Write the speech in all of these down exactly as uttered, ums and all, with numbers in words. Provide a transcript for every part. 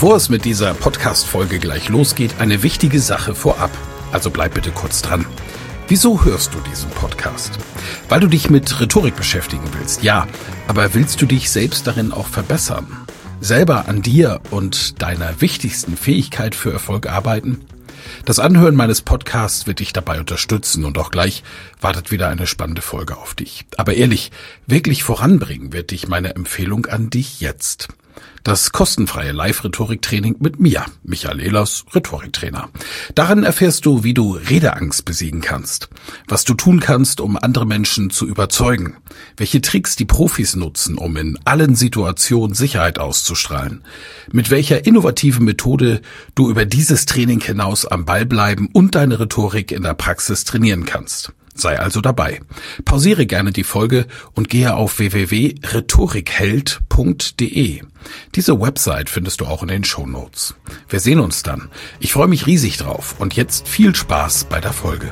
Bevor es mit dieser Podcast-Folge gleich losgeht, eine wichtige Sache vorab. Also bleib bitte kurz dran. Wieso hörst du diesen Podcast? Weil du dich mit Rhetorik beschäftigen willst, ja. Aber willst du dich selbst darin auch verbessern? Selber an dir und deiner wichtigsten Fähigkeit für Erfolg arbeiten? Das Anhören meines Podcasts wird dich dabei unterstützen und auch gleich wartet wieder eine spannende Folge auf dich. Aber ehrlich, wirklich voranbringen wird dich meine Empfehlung an dich jetzt. Das kostenfreie Live-Rhetorik-Training mit mir, Michael Ehlers, Rhetoriktrainer. Darin erfährst du, wie du Redeangst besiegen kannst, was du tun kannst, um andere Menschen zu überzeugen, welche Tricks die Profis nutzen, um in allen Situationen Sicherheit auszustrahlen, mit welcher innovativen Methode du über dieses Training hinaus am Ball bleiben und deine Rhetorik in der Praxis trainieren kannst. Sei also dabei. Pausiere gerne die Folge und gehe auf w w w punkt rhetorikheld punkt d e. Diese Website findest du auch in den Shownotes. Wir sehen uns dann. Ich freue mich riesig drauf und jetzt viel Spaß bei der Folge.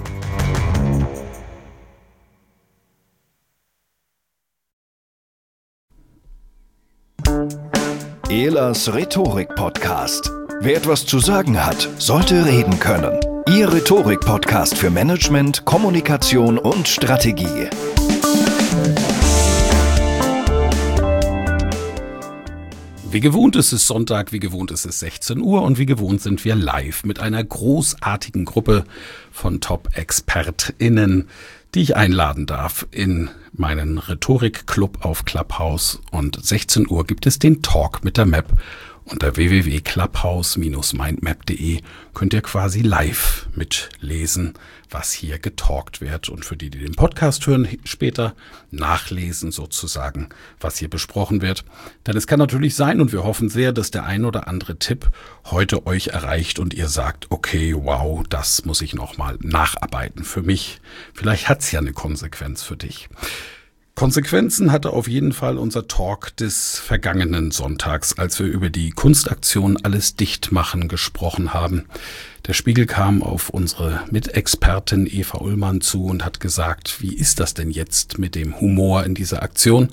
Ehlers Rhetorik-Podcast. Wer etwas zu sagen hat, sollte reden können. Ihr Rhetorik-Podcast für Management, Kommunikation und Strategie. Wie gewohnt ist es Sonntag, wie gewohnt ist es sechzehn Uhr und wie gewohnt sind wir live mit einer großartigen Gruppe von Top-ExpertInnen, die ich einladen darf in meinen Rhetorik-Club auf Clubhouse. Und sechzehn Uhr gibt es den Talk mit der Map. Unter w w w punkt clubhouse Bindestrich mindmap punkt d e könnt ihr quasi live mitlesen, was hier getalkt wird. Und für die, die den Podcast hören, später nachlesen sozusagen, was hier besprochen wird. Denn es kann natürlich sein, und wir hoffen sehr, dass der ein oder andere Tipp heute euch erreicht und ihr sagt, okay, wow, das muss ich nochmal nacharbeiten für mich. Vielleicht hat's ja eine Konsequenz für dich. Konsequenzen hatte auf jeden Fall unser Talk des vergangenen Sonntags, als wir über die Kunstaktion Alles dicht machen gesprochen haben. Der Spiegel kam auf unsere Mitexpertin Eva Ullmann zu und hat gesagt, wie ist das denn jetzt mit dem Humor in dieser Aktion?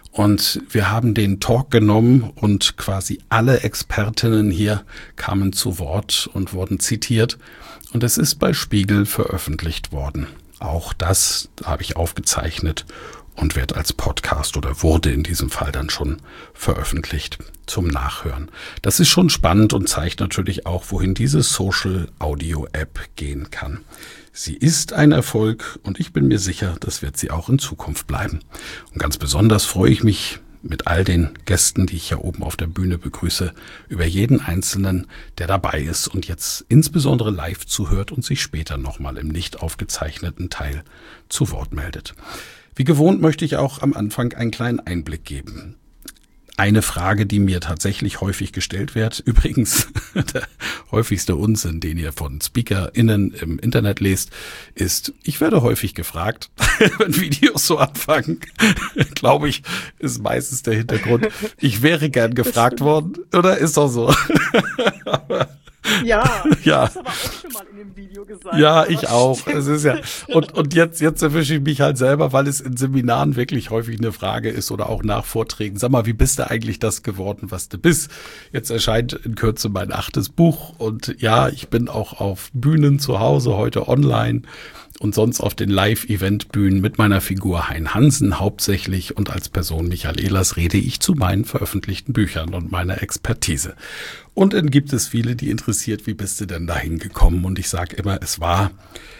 Und wir haben den Talk genommen und quasi alle Expertinnen hier kamen zu Wort und wurden zitiert. Und es ist bei Spiegel veröffentlicht worden. Auch das habe ich aufgezeichnet und wird als Podcast oder wurde in diesem Fall dann schon veröffentlicht zum Nachhören. Das ist schon spannend und zeigt natürlich auch, wohin diese Social-Audio-App gehen kann. Sie ist ein Erfolg und ich bin mir sicher, das wird sie auch in Zukunft bleiben. Und ganz besonders freue ich mich mit all den Gästen, die ich hier oben auf der Bühne begrüße, über jeden Einzelnen, der dabei ist und jetzt insbesondere live zuhört und sich später nochmal im nicht aufgezeichneten Teil zu Wort meldet. Wie gewohnt möchte ich auch am Anfang einen kleinen Einblick geben. Eine Frage, die mir tatsächlich häufig gestellt wird, übrigens der häufigste Unsinn, den ihr von SpeakerInnen im Internet lest, ist, ich werde häufig gefragt, wenn Videos so anfangen, glaube ich, ist meistens der Hintergrund, ich wäre gern gefragt worden, oder ist doch so? Ja, ja. Das hast aber auch schon mal in dem Video gesagt. Ja, ich auch. Es ist ja und und jetzt jetzt erwische ich mich halt selber, weil es in Seminaren wirklich häufig eine Frage ist oder auch nach Vorträgen. Sag mal, wie bist du eigentlich das geworden, was du bist? Jetzt erscheint in Kürze mein achtes Buch und ja, ich bin auch auf Bühnen zu Hause, heute online und sonst auf den Live-Event-Bühnen mit meiner Figur Hein Hansen hauptsächlich und als Person Michael Ehlers rede ich zu meinen veröffentlichten Büchern und meiner Expertise. Und dann gibt es viele, die interessiert, wie bist du denn dahin gekommen? Und ich sage immer, es war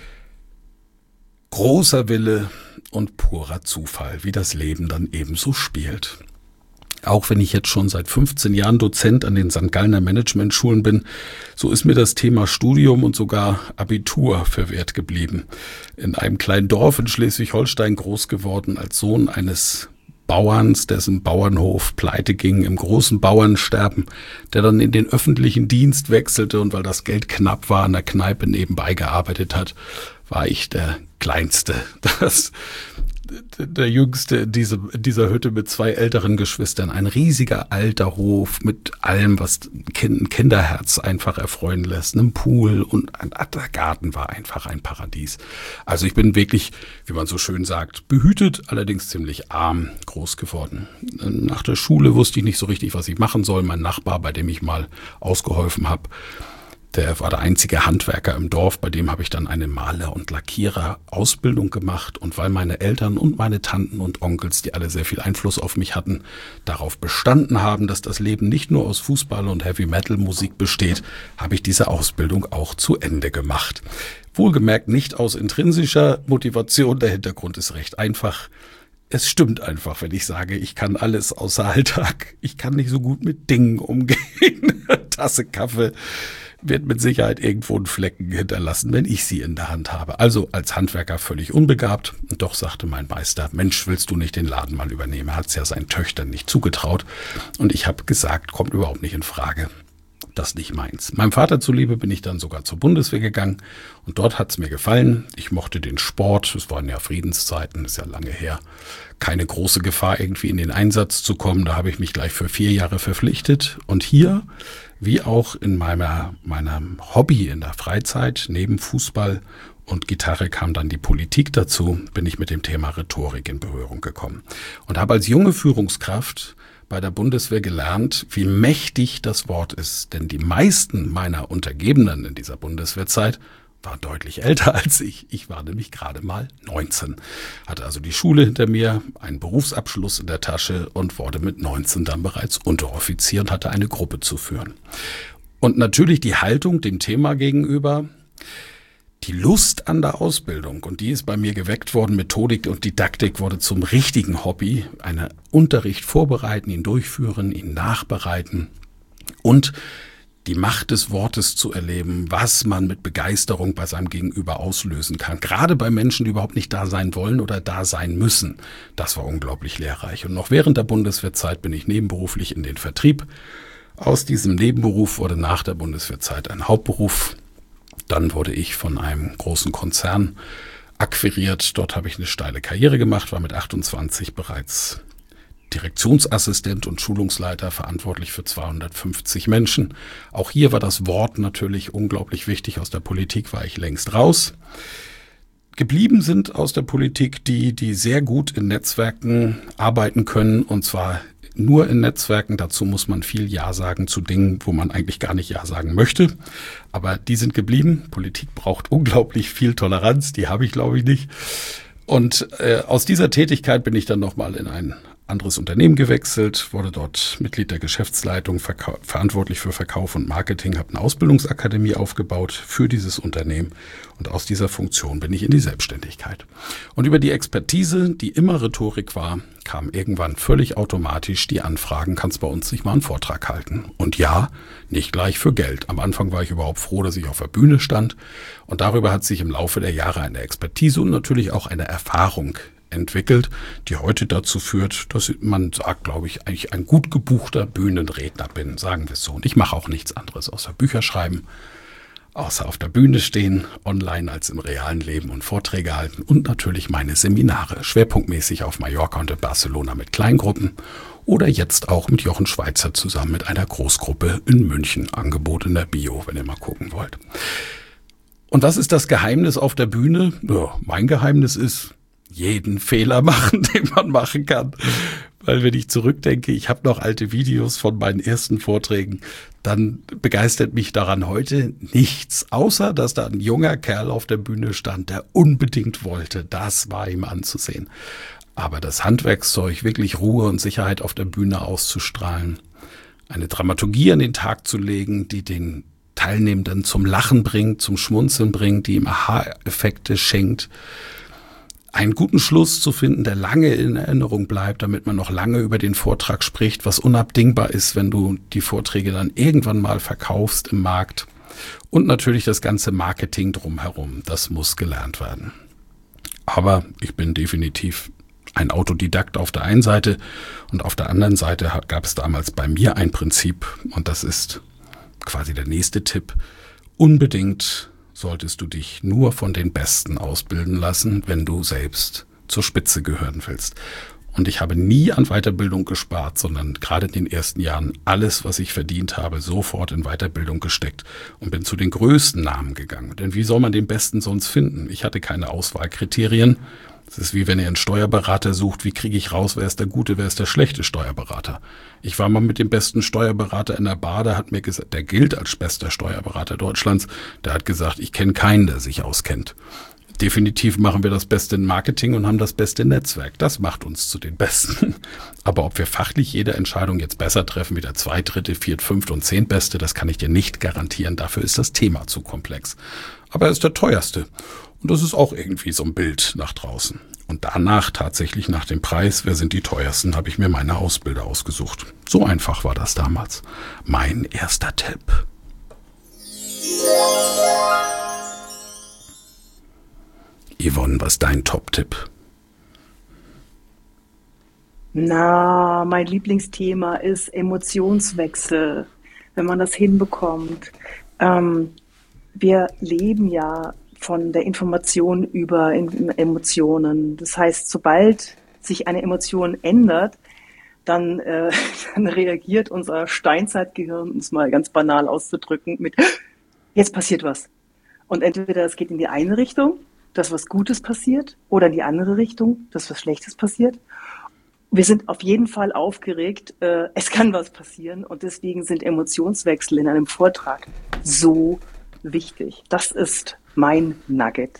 großer Wille und purer Zufall, wie das Leben dann ebenso spielt. Auch wenn ich jetzt schon seit fünfzehn Jahren Dozent an den Sankt Gallner Managementschulen bin, so ist mir das Thema Studium und sogar Abitur verwehrt geblieben. In einem kleinen Dorf in Schleswig-Holstein groß geworden als Sohn eines Bauerns, dessen Bauernhof pleite ging, im großen Bauernsterben, der dann in den öffentlichen Dienst wechselte und weil das Geld knapp war, an der Kneipe nebenbei gearbeitet hat, war ich der Kleinste. Das der Jüngste in, diese, in dieser Hütte mit zwei älteren Geschwistern. Ein riesiger alter Hof mit allem, was ein Kinderherz einfach erfreuen lässt. Einem Pool und ein, der Garten war einfach ein Paradies. Also ich bin wirklich, wie man so schön sagt, behütet, allerdings ziemlich arm groß geworden. Nach der Schule wusste ich nicht so richtig, was ich machen soll. Mein Nachbar, bei dem ich mal ausgeholfen habe, der war der einzige Handwerker im Dorf, bei dem habe ich dann eine Maler- und Lackierer-Ausbildung gemacht. Und weil meine Eltern und meine Tanten und Onkels, die alle sehr viel Einfluss auf mich hatten, darauf bestanden haben, dass das Leben nicht nur aus Fußball und Heavy-Metal-Musik besteht, habe ich diese Ausbildung auch zu Ende gemacht. Wohlgemerkt nicht aus intrinsischer Motivation, der Hintergrund ist recht einfach. Es stimmt einfach, wenn ich sage, ich kann alles außer Alltag. Ich kann nicht so gut mit Dingen umgehen. Tasse Kaffee wird mit Sicherheit irgendwo einen Flecken hinterlassen, wenn ich sie in der Hand habe. Also als Handwerker völlig unbegabt. Und doch sagte mein Meister, Mensch, willst du nicht den Laden mal übernehmen? Er hat es ja seinen Töchtern nicht zugetraut. Und ich habe gesagt, kommt überhaupt nicht in Frage. Das nicht meins. Meinem Vater zuliebe bin ich dann sogar zur Bundeswehr gegangen. Und dort hat es mir gefallen. Ich mochte den Sport. Es waren ja Friedenszeiten, ist ja lange her. Keine große Gefahr, irgendwie in den Einsatz zu kommen. Da habe ich mich gleich für vier Jahre verpflichtet. Und hier, wie auch in meiner, meinem Hobby in der Freizeit, neben Fußball und Gitarre kam dann die Politik dazu, bin ich mit dem Thema Rhetorik in Berührung gekommen. Und habe als junge Führungskraft bei der Bundeswehr gelernt, wie mächtig das Wort ist. Denn die meisten meiner Untergebenen in dieser Bundeswehrzeit waren deutlich älter als ich. Ich war nämlich gerade mal neunzehn. Hatte also die Schule hinter mir, einen Berufsabschluss in der Tasche und wurde mit neunzehn dann bereits Unteroffizier und hatte eine Gruppe zu führen. Und natürlich die Haltung dem Thema gegenüber, die Lust an der Ausbildung, und die ist bei mir geweckt worden. Methodik und Didaktik wurde zum richtigen Hobby. Einen Unterricht vorbereiten, ihn durchführen, ihn nachbereiten und die Macht des Wortes zu erleben, was man mit Begeisterung bei seinem Gegenüber auslösen kann. Gerade bei Menschen, die überhaupt nicht da sein wollen oder da sein müssen. Das war unglaublich lehrreich. Und noch während der Bundeswehrzeit bin ich nebenberuflich in den Vertrieb. Aus diesem Nebenberuf wurde nach der Bundeswehrzeit ein Hauptberuf. Dann wurde ich von einem großen Konzern akquiriert. Dort habe ich eine steile Karriere gemacht, war mit achtundzwanzig bereits Direktionsassistent und Schulungsleiter, verantwortlich für zweihundertfünfzig Menschen. Auch hier war das Wort natürlich unglaublich wichtig. Aus der Politik war ich längst raus. Geblieben sind aus der Politik die, die sehr gut in Netzwerken arbeiten können, und zwar nur in Netzwerken. Dazu muss man viel Ja sagen zu Dingen, wo man eigentlich gar nicht Ja sagen möchte. Aber die sind geblieben. Politik braucht unglaublich viel Toleranz. Die habe ich, glaube ich, nicht. Und äh, aus dieser Tätigkeit bin ich dann nochmal in ein anderes Unternehmen gewechselt, wurde dort Mitglied der Geschäftsleitung, verkau- verantwortlich für Verkauf und Marketing, habe eine Ausbildungsakademie aufgebaut für dieses Unternehmen, und aus dieser Funktion bin ich in die Selbstständigkeit. Und über die Expertise, die immer Rhetorik war, kam irgendwann völlig automatisch die Anfragen, kannst bei uns nicht mal einen Vortrag halten? Und ja, nicht gleich für Geld. Am Anfang war ich überhaupt froh, dass ich auf der Bühne stand, und darüber hat sich im Laufe der Jahre eine Expertise und natürlich auch eine Erfahrung entwickelt, die heute dazu führt, dass man sagt, glaube ich, eigentlich ein gut gebuchter Bühnenredner bin, sagen wir es so. Und ich mache auch nichts anderes außer Bücher schreiben, außer auf der Bühne stehen, online als im realen Leben und Vorträge halten und natürlich meine Seminare, schwerpunktmäßig auf Mallorca und in Barcelona mit Kleingruppen oder jetzt auch mit Jochen Schweizer zusammen mit einer Großgruppe in München, Angebot in der Bio, wenn ihr mal gucken wollt. Und was ist das Geheimnis auf der Bühne? Ja, mein Geheimnis ist, jeden Fehler machen, den man machen kann. Weil wenn ich zurückdenke, ich habe noch alte Videos von meinen ersten Vorträgen, dann begeistert mich daran heute nichts, außer dass da ein junger Kerl auf der Bühne stand, der unbedingt wollte. Das war ihm anzusehen. Aber das Handwerkszeug, wirklich Ruhe und Sicherheit auf der Bühne auszustrahlen, eine Dramaturgie an den Tag zu legen, die den Teilnehmenden zum Lachen bringt, zum Schmunzeln bringt, die ihm Aha-Effekte schenkt, einen guten Schluss zu finden, der lange in Erinnerung bleibt, damit man noch lange über den Vortrag spricht, was unabdingbar ist, wenn du die Vorträge dann irgendwann mal verkaufst im Markt. Und natürlich das ganze Marketing drumherum, das muss gelernt werden. Aber ich bin definitiv ein Autodidakt auf der einen Seite, und auf der anderen Seite gab es damals bei mir ein Prinzip, und das ist quasi der nächste Tipp: Unbedingt solltest du dich nur von den Besten ausbilden lassen, wenn du selbst zur Spitze gehören willst. Und ich habe nie an Weiterbildung gespart, sondern gerade in den ersten Jahren alles, was ich verdient habe, sofort in Weiterbildung gesteckt und bin zu den größten Namen gegangen. Denn wie soll man den Besten sonst finden? Ich hatte keine Auswahlkriterien. Es ist wie wenn ihr einen Steuerberater sucht, wie kriege ich raus, wer ist der gute, wer ist der schlechte Steuerberater? Ich war mal mit dem besten Steuerberater in der Bar, der hat mir gesagt, der gilt als bester Steuerberater Deutschlands, der hat gesagt, ich kenne keinen, der sich auskennt. Definitiv machen wir das Beste in Marketing und haben das beste Netzwerk. Das macht uns zu den Besten. Aber ob wir fachlich jede Entscheidung jetzt besser treffen wie der Zweit-, Dritte-, Viert-, Fünft- und Zehntbeste, das kann ich dir nicht garantieren. Dafür ist das Thema zu komplex. Aber er ist der teuerste. Und das ist auch irgendwie so ein Bild nach draußen. Und danach, tatsächlich nach dem Preis, wer sind die teuersten, habe ich mir meine Ausbilder ausgesucht. So einfach war das damals. Mein erster Tipp. Yvonne, was ist dein Top-Tipp? Na, mein Lieblingsthema ist Emotionswechsel, wenn man das hinbekommt. Ähm, wir leben ja von der Information über Emotionen. Das heißt, sobald sich eine Emotion ändert, dann, äh, dann reagiert unser Steinzeitgehirn, um es mal ganz banal auszudrücken, mit jetzt passiert was. Und entweder es geht in die eine Richtung, dass was Gutes passiert, oder in die andere Richtung, dass was Schlechtes passiert. Wir sind auf jeden Fall aufgeregt, äh, es kann was passieren und deswegen sind Emotionswechsel in einem Vortrag so wichtig. Das ist mein Nugget.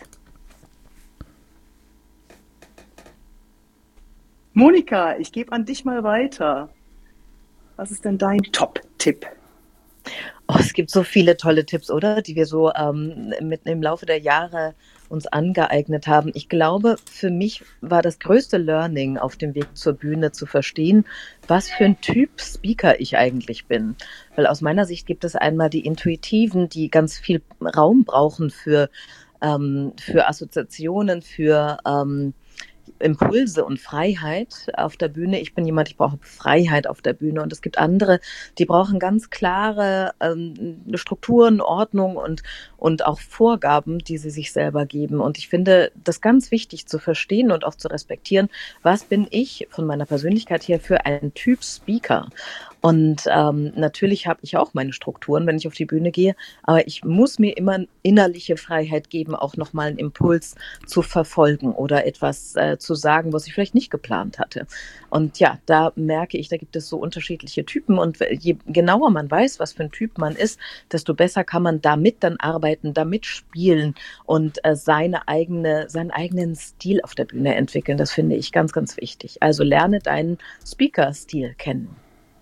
Monika, ich gebe an dich mal weiter. Was ist denn dein Top-Tipp? Oh, es gibt so viele tolle Tipps, oder? Die wir so ähm, mit im Laufe der Jahre uns angeeignet haben. Ich glaube, für mich war das größte Learning auf dem Weg zur Bühne zu verstehen, was für ein Typ Speaker ich eigentlich bin. Weil aus meiner Sicht gibt es einmal die Intuitiven, die ganz viel Raum brauchen für, ähm, für Assoziationen, für ähm, Impulse und Freiheit auf der Bühne. Ich bin jemand, ich brauche Freiheit auf der Bühne und es gibt andere, die brauchen ganz klare ähm, Strukturen, Ordnung und und auch Vorgaben, die sie sich selber geben. Und ich finde das ganz wichtig zu verstehen und auch zu respektieren, was bin ich von meiner Persönlichkeit her für ein Typ Speaker. Und ähm, natürlich habe ich auch meine Strukturen, wenn ich auf die Bühne gehe, aber ich muss mir immer innerliche Freiheit geben, auch nochmal einen Impuls zu verfolgen oder etwas äh, zu sagen, was ich vielleicht nicht geplant hatte. Und ja, da merke ich, da gibt es so unterschiedliche Typen und je genauer man weiß, was für ein Typ man ist, desto besser kann man damit dann arbeiten, damit spielen und äh, seine eigene, seinen eigenen Stil auf der Bühne entwickeln. Das finde ich ganz, ganz wichtig. Also lerne deinen Speaker-Stil kennen.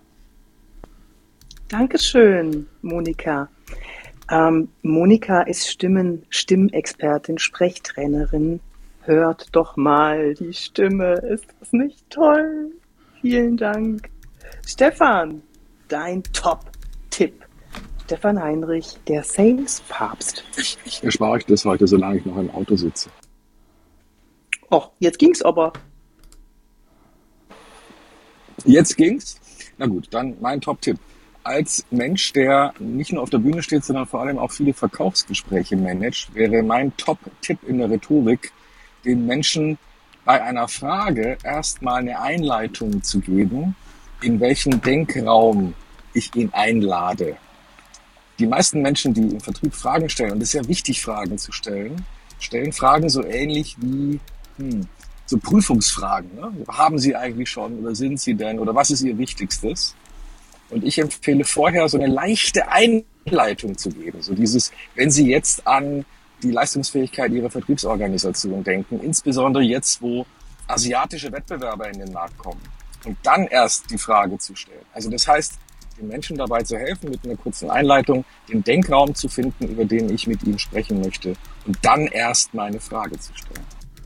Dankeschön, Monika. Ähm, Monika ist Stimmen, Stimmexpertin, Sprechtrainerin. Hört doch mal die Stimme. Ist das nicht toll? Vielen Dank. Stefan, dein Top-Tipp. Stefan Heinrich, der Sales-Papst. Ich, ich erspare euch das heute, solange ich noch im Auto sitze. Och, jetzt ging's aber. Jetzt ging's? Na gut, dann mein Top-Tipp. Als Mensch, der nicht nur auf der Bühne steht, sondern vor allem auch viele Verkaufsgespräche managt, wäre mein Top-Tipp in der Rhetorik, den Menschen bei einer Frage erstmal eine Einleitung zu geben, in welchen Denkraum ich ihn einlade. Die meisten Menschen, die im Vertrieb Fragen stellen, und es ist ja wichtig, Fragen zu stellen, stellen Fragen so ähnlich wie hm, so Prüfungsfragen. Ne? Haben Sie eigentlich schon oder sind Sie denn oder was ist Ihr Wichtigstes? Und ich empfehle vorher so eine leichte Einleitung zu geben. So dieses, wenn Sie jetzt an die Leistungsfähigkeit Ihrer Vertriebsorganisation denken, insbesondere jetzt, wo asiatische Wettbewerber in den Markt kommen. Und dann erst die Frage zu stellen. Also das heißt, den Menschen dabei zu helfen, mit einer kurzen Einleitung den Denkraum zu finden, über den ich mit ihnen sprechen möchte. Und dann erst meine Frage zu stellen.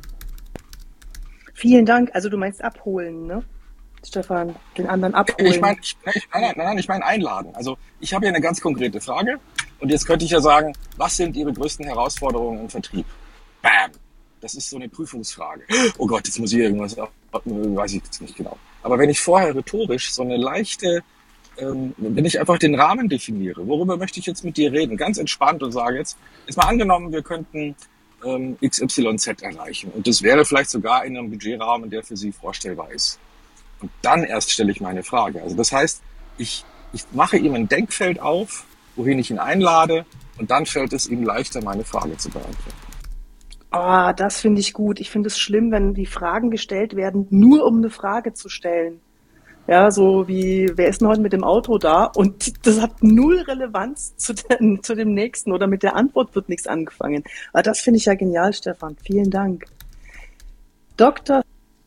Vielen Dank. Also du meinst abholen, ne? Stefan, den anderen abholen. Ich meine, ich, ich, nein, nein, nein, ich meine einladen. Also ich habe hier eine ganz konkrete Frage und jetzt könnte ich ja sagen, was sind Ihre größten Herausforderungen im Vertrieb? Bam! Das ist so eine Prüfungsfrage. Oh Gott, jetzt muss ich irgendwas, weiß ich jetzt nicht genau. Aber wenn ich vorher rhetorisch so eine leichte, ähm, wenn ich einfach den Rahmen definiere, worüber möchte ich jetzt mit dir reden, ganz entspannt und sage jetzt, jetzt mal angenommen, wir könnten ähm, X Y Z erreichen. Und das wäre vielleicht sogar in einem Budgetrahmen, der für Sie vorstellbar ist. Und dann erst stelle ich meine Frage. Also das heißt, ich, ich mache ihm ein Denkfeld auf, wohin ich ihn einlade, und dann fällt es ihm leichter, meine Frage zu beantworten. Ah, das finde ich gut. Ich finde es schlimm, wenn die Fragen gestellt werden, nur um eine Frage zu stellen. Ja, so wie, wer ist denn heute mit dem Auto da? Und das hat null Relevanz zu, den, zu dem nächsten oder mit der Antwort wird nichts angefangen. Aber das finde ich ja genial, Stefan. Vielen Dank. Doktor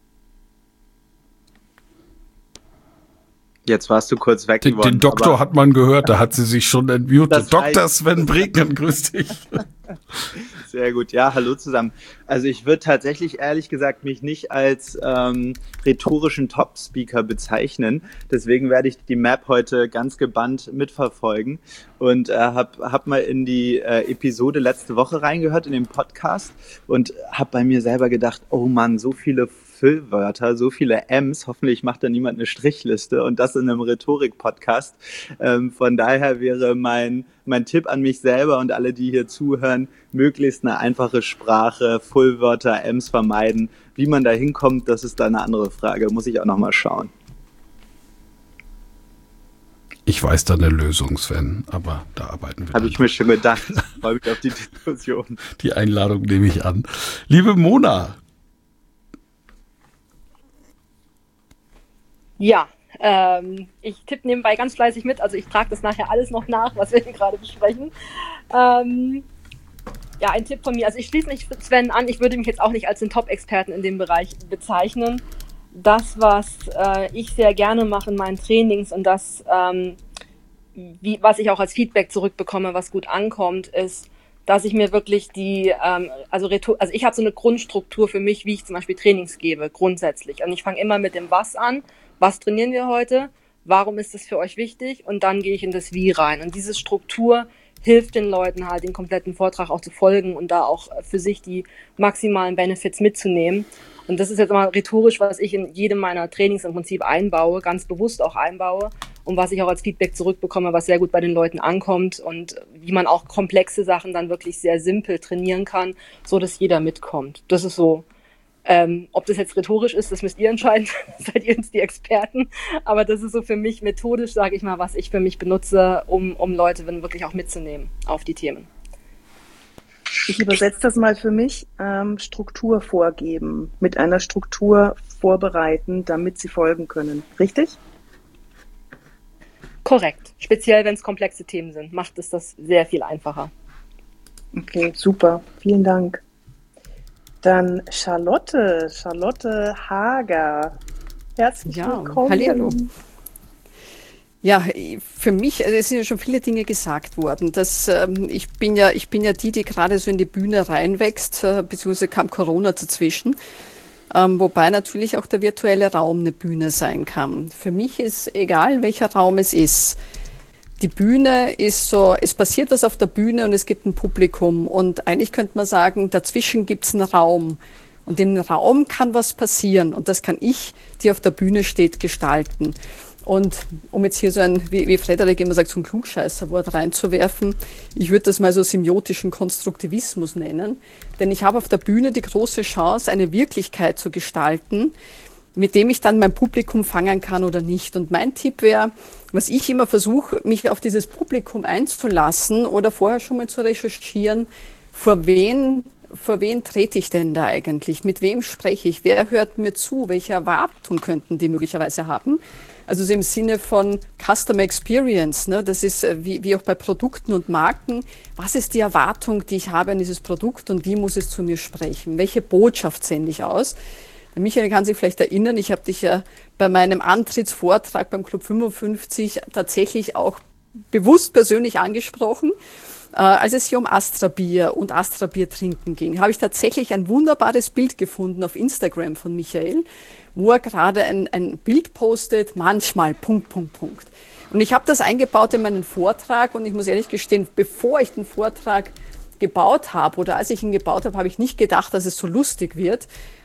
Jetzt warst du kurz weg Den, geworden. den Doktor hat man gehört, da hat sie sich schon entmutet. Das heißt- Doktor Sven Bregnen, grüß dich. Sehr gut. Ja, hallo zusammen. Also ich würde tatsächlich ehrlich gesagt mich nicht als ähm, rhetorischen Top-Speaker bezeichnen. Deswegen werde ich die Map heute ganz gebannt mitverfolgen und äh, habe hab mal in die äh, Episode letzte Woche reingehört, in den Podcast, und habe bei mir selber gedacht, oh Mann, so viele Füllwörter, so viele M's, hoffentlich macht da niemand eine Strichliste, und das in einem Rhetorik-Podcast. Ähm, von daher wäre mein mein Tipp an mich selber und alle, die hier zuhören, möglichst eine einfache Sprache, Füllwörter, M's vermeiden. Wie man da hinkommt, das ist dann eine andere Frage, muss ich auch nochmal schauen. Ich weiß da eine Lösung, Sven, aber da arbeiten wir. Habe ich mir schon gedacht. Freue mich auf die Diskussion. Die Einladung nehme ich an. Liebe Mona. Ja, ähm, ich tippe nebenbei ganz fleißig mit, also ich trage das nachher alles noch nach, was wir hier gerade besprechen. Ähm, ja, ein Tipp von mir, also ich schließe mich Sven an, ich würde mich jetzt auch nicht als den Top-Experten in dem Bereich bezeichnen. Das, was äh, ich sehr gerne mache in meinen Trainings und das, ähm, wie, was ich auch als Feedback zurückbekomme, was gut ankommt, ist, dass ich mir wirklich die, ähm, also, also ich habe so eine Grundstruktur für mich, wie ich zum Beispiel Trainings gebe, grundsätzlich. Und ich fange immer mit dem Was an. Was trainieren wir heute? Warum ist das für euch wichtig? Und dann gehe ich in das Wie rein. Und diese Struktur hilft den Leuten halt, den kompletten Vortrag auch zu folgen und da auch für sich die maximalen Benefits mitzunehmen. Und das ist jetzt mal rhetorisch, was ich in jedem meiner Trainings im Prinzip einbaue, ganz bewusst auch einbaue und was ich auch als Feedback zurückbekomme, was sehr gut bei den Leuten ankommt und wie man auch komplexe Sachen dann wirklich sehr simpel trainieren kann, so dass jeder mitkommt. Das ist so. Ähm, ob das jetzt rhetorisch ist, das müsst ihr entscheiden, seid ihr jetzt die Experten, aber das ist so für mich methodisch, sage ich mal, was ich für mich benutze, um, um Leute wirklich auch mitzunehmen auf die Themen. Ich übersetze das mal für mich, ähm, Struktur vorgeben, mit einer Struktur vorbereiten, damit sie folgen können. Richtig? Korrekt. Speziell, wenn es komplexe Themen sind, macht es das sehr viel einfacher. Okay, super. Vielen Dank. Dann Charlotte, Charlotte Hager. Herzlich Ja, willkommen. hallihallo. Ja, für mich, also es sind ja schon viele Dinge gesagt worden. Das, ähm, ich bin ja, ich bin ja die, die gerade so in die Bühne reinwächst, äh, beziehungsweise kam Corona dazwischen. Ähm, wobei natürlich auch der virtuelle Raum eine Bühne sein kann. Für mich ist egal, welcher Raum es ist. Die Bühne ist so, es passiert was auf der Bühne und es gibt ein Publikum. Und eigentlich könnte man sagen, dazwischen gibt es einen Raum. Und im Raum kann was passieren. Und das kann ich, die auf der Bühne steht, gestalten. Und um jetzt hier so ein, wie, wie Frederik immer sagt, so ein Klugscheißerwort reinzuwerfen, ich würde das mal so semiotischen Konstruktivismus nennen. Denn ich habe auf der Bühne die große Chance, eine Wirklichkeit zu gestalten, mit dem ich dann mein Publikum fangen kann oder nicht. Und mein Tipp wäre, was ich immer versuche, mich auf dieses Publikum einzulassen oder vorher schon mal zu recherchieren, vor wen, vor wen trete ich denn da eigentlich? Mit wem spreche ich? Wer hört mir zu? Welche Erwartungen könnten die möglicherweise haben? Also so im Sinne von Customer Experience, ne? Das ist wie, wie auch bei Produkten und Marken. Was ist die Erwartung, die ich habe an dieses Produkt und wie muss es zu mir sprechen? Welche Botschaft sende ich aus? Michael kann sich vielleicht erinnern, ich habe dich ja bei meinem Antrittsvortrag beim Club fünfundfünfzig tatsächlich auch bewusst persönlich angesprochen. Äh, als es hier um Astra-Bier und Astra-Bier trinken ging, habe ich tatsächlich ein wunderbares Bild gefunden auf Instagram von Michael, wo er gerade ein, ein Bild postet, manchmal, Punkt, Punkt, Punkt. Und ich habe das eingebaut in meinen Vortrag und ich muss ehrlich gestehen, bevor ich den Vortrag gebaut habe oder als ich ihn gebaut habe, habe ich nicht gedacht, dass es so lustig wird.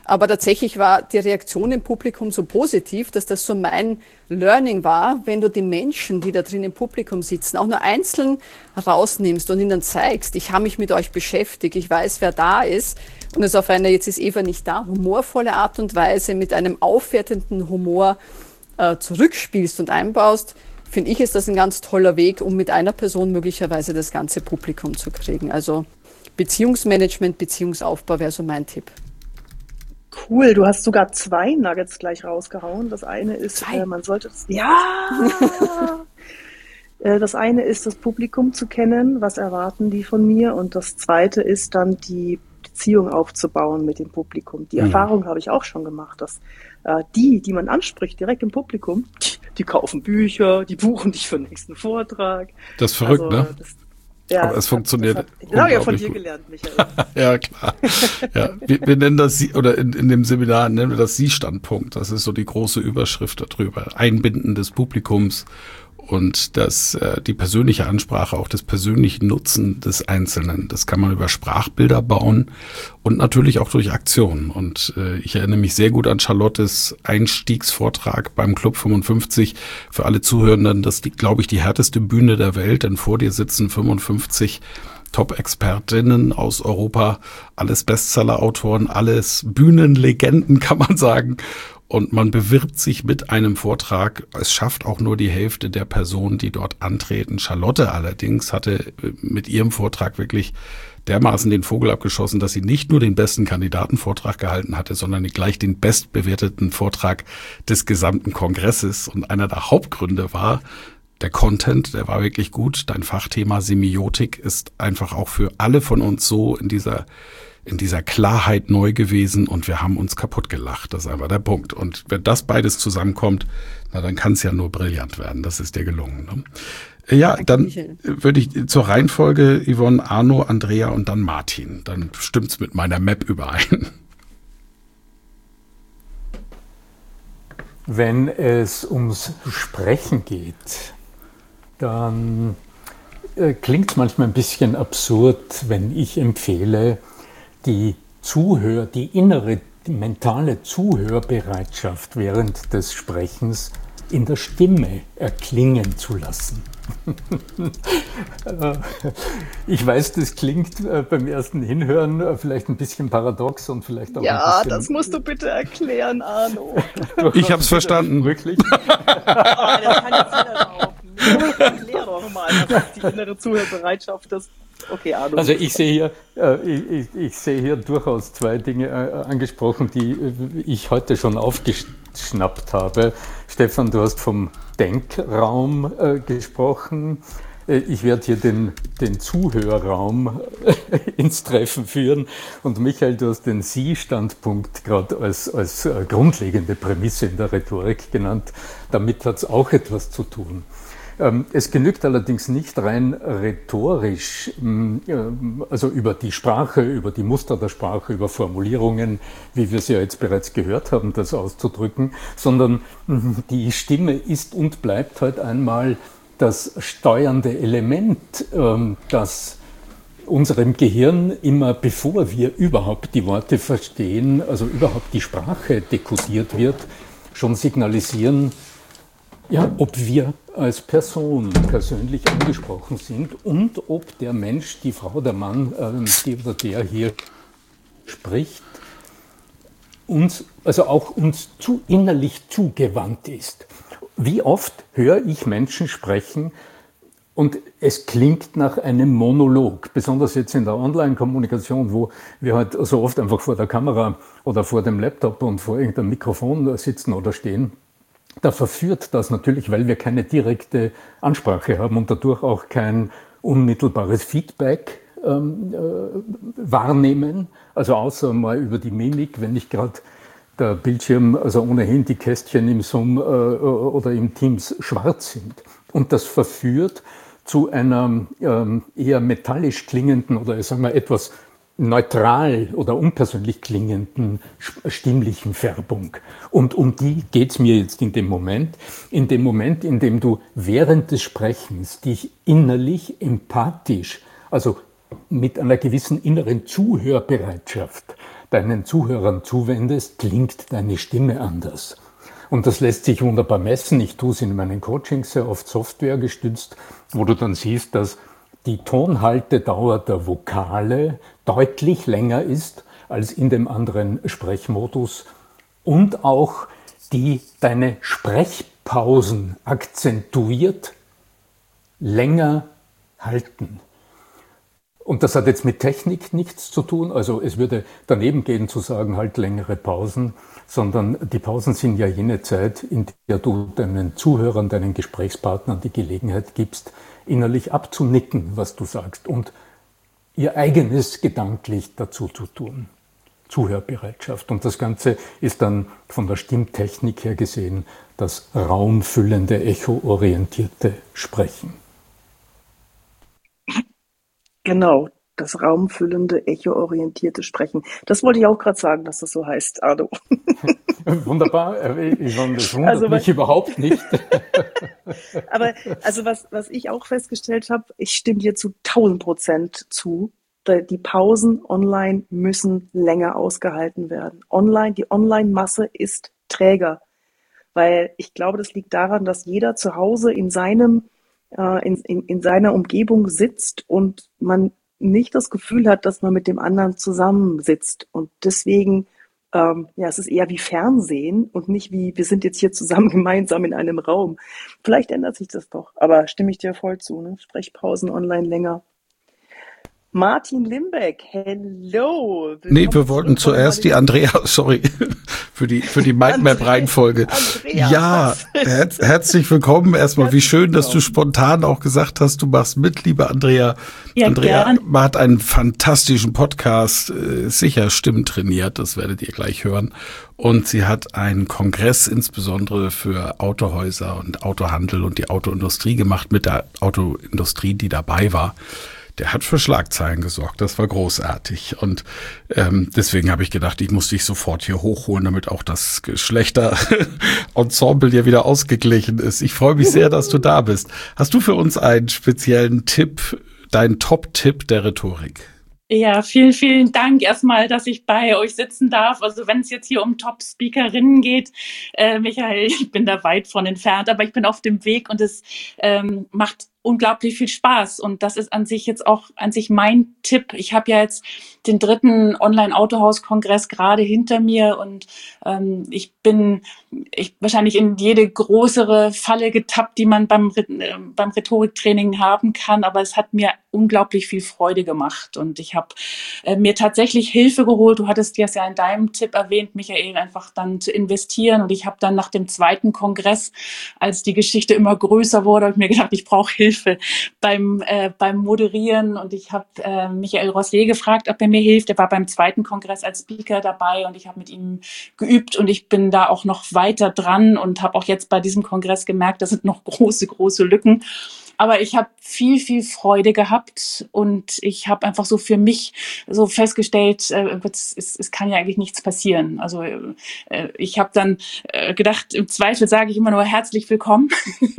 Aber tatsächlich war die Reaktion im Publikum so positiv, dass das so mein Learning war, wenn du die Menschen, die da drin im Publikum sitzen, auch nur einzeln rausnimmst und ihnen zeigst, ich habe mich mit euch beschäftigt, ich weiß, wer da ist, und es auf eine, jetzt ist Eva nicht da, humorvolle Art und Weise mit einem aufwertenden Humor äh, zurückspielst und einbaust, finde ich, ist das ein ganz toller Weg, um mit einer Person möglicherweise das ganze Publikum zu kriegen. Also Beziehungsmanagement, Beziehungsaufbau wäre so mein Tipp. Cool, du hast sogar zwei Nuggets gleich rausgehauen. Das eine ist, äh, man sollte es, ja, äh, das eine ist, das Publikum zu kennen, was erwarten die von mir, und das zweite ist dann die Beziehung aufzubauen mit dem Publikum. Die mhm. Erfahrung habe ich auch schon gemacht, dass äh, die, die man anspricht, direkt im Publikum, die, die kaufen Bücher, die buchen dich für den nächsten Vortrag. Das ist verrückt, also, ne? Das, Ja, aber es funktioniert. Das hat, das habe ich ja von dir gelernt, Michael. Ja, klar. Ja, wir, wir nennen das, oder in, in dem Seminar nennen wir das Sie-Standpunkt. Das ist so die große Überschrift darüber. Einbinden des Publikums und das, äh, die persönliche Ansprache, auch das persönliche Nutzen des Einzelnen. Das kann man über Sprachbilder bauen und natürlich auch durch Aktionen. Und äh, ich erinnere mich sehr gut an Charlottes Einstiegsvortrag beim Club fünfundfünfzig. Für alle Zuhörenden, das ist, glaube ich, die härteste Bühne der Welt, denn vor dir sitzen fünfundfünfzig Top-Expertinnen aus Europa, alles Bestseller-Autoren, alles Bühnenlegenden, kann man sagen. Und man bewirbt sich mit einem Vortrag. Es schafft auch nur die Hälfte der Personen, die dort antreten. Charlotte allerdings hatte mit ihrem Vortrag wirklich dermaßen den Vogel abgeschossen, dass sie nicht nur den besten Kandidatenvortrag gehalten hatte, sondern gleich den bestbewerteten Vortrag des gesamten Kongresses. Und einer der Hauptgründe war, der Content, der war wirklich gut. Dein Fachthema Semiotik ist einfach auch für alle von uns so in dieser in dieser Klarheit neu gewesen, und wir haben uns kaputt gelacht. Das ist einfach der Punkt. Und wenn das beides zusammenkommt, na, dann kann es ja nur brillant werden. Das ist dir gelungen. Ne? Ja, dann würde ich zur Reihenfolge Yvonne, Arno, Andrea und dann Martin. Dann stimmt's mit meiner Map überein. Wenn es ums Sprechen geht, dann äh, klingt es manchmal ein bisschen absurd, wenn ich empfehle, die Zuhör, die innere, die mentale Zuhörbereitschaft während des Sprechens in der Stimme erklingen zu lassen. Ich weiß, das klingt beim ersten Hinhören vielleicht ein bisschen paradox und vielleicht auch ja, ein bisschen... Ja, das musst du bitte erklären, Arno. Ich habe es verstanden. Wirklich? Oh, das kann jetzt jeder laufen. Erklär doch mal, was ist die innere Zuhörbereitschaft des... Okay, Arno. Also ich sehe hier, äh, ich, ich sehe hier durchaus zwei Dinge äh, angesprochen, die äh, ich heute schon aufgeschnappt habe. Stefan, du hast vom Denkraum äh, gesprochen. Äh, ich werde hier den, den Zuhörraum äh, ins Treffen führen. Und Michael, du hast den Sie-Standpunkt gerade als, als äh, grundlegende Prämisse in der Rhetorik genannt. Damit hat es auch etwas zu tun. Es genügt allerdings nicht rein rhetorisch, also über die Sprache, über die Muster der Sprache, über Formulierungen, wie wir sie ja jetzt bereits gehört haben, das auszudrücken, sondern die Stimme ist und bleibt halt einmal das steuernde Element, das unserem Gehirn immer, bevor wir überhaupt die Worte verstehen, also überhaupt die Sprache dekodiert wird, schon signalisieren, ja, ob wir als Person persönlich angesprochen sind und ob der Mensch, die Frau, der Mann, äh, die oder der hier spricht, uns, also auch uns zu innerlich zugewandt ist. Wie oft höre ich Menschen sprechen und es klingt nach einem Monolog, besonders jetzt in der Online-Kommunikation, wo wir halt so oft einfach vor der Kamera oder vor dem Laptop und vor irgendeinem Mikrofon sitzen oder stehen. Da verführt das natürlich, weil wir keine direkte Ansprache haben und dadurch auch kein unmittelbares Feedback ähm, äh, wahrnehmen. Also außer mal über die Mimik, wenn nicht gerade der Bildschirm, also ohnehin die Kästchen im Zoom äh, oder im Teams schwarz sind. Und das verführt zu einer ähm, eher metallisch klingenden oder ich sage mal etwas neutral oder unpersönlich klingenden stimmlichen Färbung. Und um die geht's mir jetzt in dem Moment. In dem Moment, in dem du während des Sprechens dich innerlich empathisch, also mit einer gewissen inneren Zuhörbereitschaft deinen Zuhörern zuwendest, klingt deine Stimme anders. Und das lässt sich wunderbar messen. Ich tue es in meinen Coachings sehr oft Software gestützt, wo du dann siehst, dass die Tonhaltedauer der Vokale deutlich länger ist als in dem anderen Sprechmodus und auch die deine Sprechpausen akzentuiert länger halten. Und das hat jetzt mit Technik nichts zu tun, also es würde daneben gehen zu sagen, halt längere Pausen, sondern die Pausen sind ja jene Zeit, in der du deinen Zuhörern, deinen Gesprächspartnern die Gelegenheit gibst, innerlich abzunicken, was du sagst und ihr eigenes gedanklich dazu zu tun. Zuhörbereitschaft. Und das Ganze ist dann von der Stimmtechnik her gesehen das raumfüllende, echoorientierte Sprechen. Genau, das raumfüllende, echoorientierte Sprechen. Das wollte ich auch gerade sagen, dass das so heißt, Arno. Wunderbar, Yvonne, das wundert Also, mich überhaupt nicht. Aber also was, was ich auch festgestellt habe, ich stimme dir zu tausend Prozent zu. Die Pausen online müssen länger ausgehalten werden. Online, die Online-Masse ist träger, weil ich glaube, das liegt daran, dass jeder zu Hause in seinem äh, in, in, in seiner Umgebung sitzt und man nicht das Gefühl hat, dass man mit dem anderen zusammensitzt. Und deswegen, ähm, ja, es ist eher wie Fernsehen und nicht wie, wir sind jetzt hier zusammen gemeinsam in einem Raum. Vielleicht ändert sich das doch, aber stimme ich dir voll zu, ne? Sprechpausen online länger. Martin Limbeck, hello. Nee, wir wollten zuerst die Andrea, sorry, für die, für die Mindmap-Reihenfolge. Ja, her herzlich willkommen erstmal. Wie schön, dass du spontan auch gesagt hast, du machst mit, liebe Andrea. Ja, Andrea gern. Hat einen fantastischen Podcast, äh, sicher Stimmen trainiert, das werdet ihr gleich hören. Und sie hat einen Kongress insbesondere für Autohäuser und Autohandel und die Autoindustrie gemacht mit der Autoindustrie, die dabei war. Der hat für Schlagzeilen gesorgt, das war großartig. Und ähm, deswegen habe ich gedacht, ich muss dich sofort hier hochholen, damit auch das Geschlechterensemble hier wieder ausgeglichen ist. Ich freue mich sehr, dass du da bist. Hast du für uns einen speziellen Tipp, deinen Top-Tipp der Rhetorik? Ja, vielen, vielen Dank erstmal, dass ich bei euch sitzen darf. Also wenn es jetzt hier um Top-Speakerinnen geht, äh, Michael, ich bin da weit von entfernt, aber ich bin auf dem Weg und es ähm, macht unglaublich viel Spaß. Und das ist an sich jetzt auch an sich mein Tipp. Ich habe ja jetzt den dritten Online-Autohaus-Kongress gerade hinter mir und ähm, ich bin ich wahrscheinlich in jede größere Falle getappt, die man beim, äh, beim Rhetoriktraining haben kann. Aber es hat mir unglaublich viel Freude gemacht und ich habe äh, mir tatsächlich Hilfe geholt. Du hattest das ja in deinem Tipp erwähnt, Michael, einfach dann zu investieren. Und ich habe dann nach dem zweiten Kongress, als die Geschichte immer größer wurde, habe ich mir gedacht, ich brauche Hilfe beim äh, beim Moderieren. Und ich habe äh, Michael Rossier gefragt, ob er mir hilft. Er war beim zweiten Kongress als Speaker dabei und ich habe mit ihm geübt und ich bin da auch noch weiter dran und habe auch jetzt bei diesem Kongress gemerkt, da sind noch große, große Lücken. Aber ich habe viel, viel Freude gehabt und ich habe einfach so für mich so festgestellt, äh, es, es kann ja eigentlich nichts passieren. Also äh, ich habe dann äh, gedacht, im Zweifel sage ich immer nur herzlich willkommen.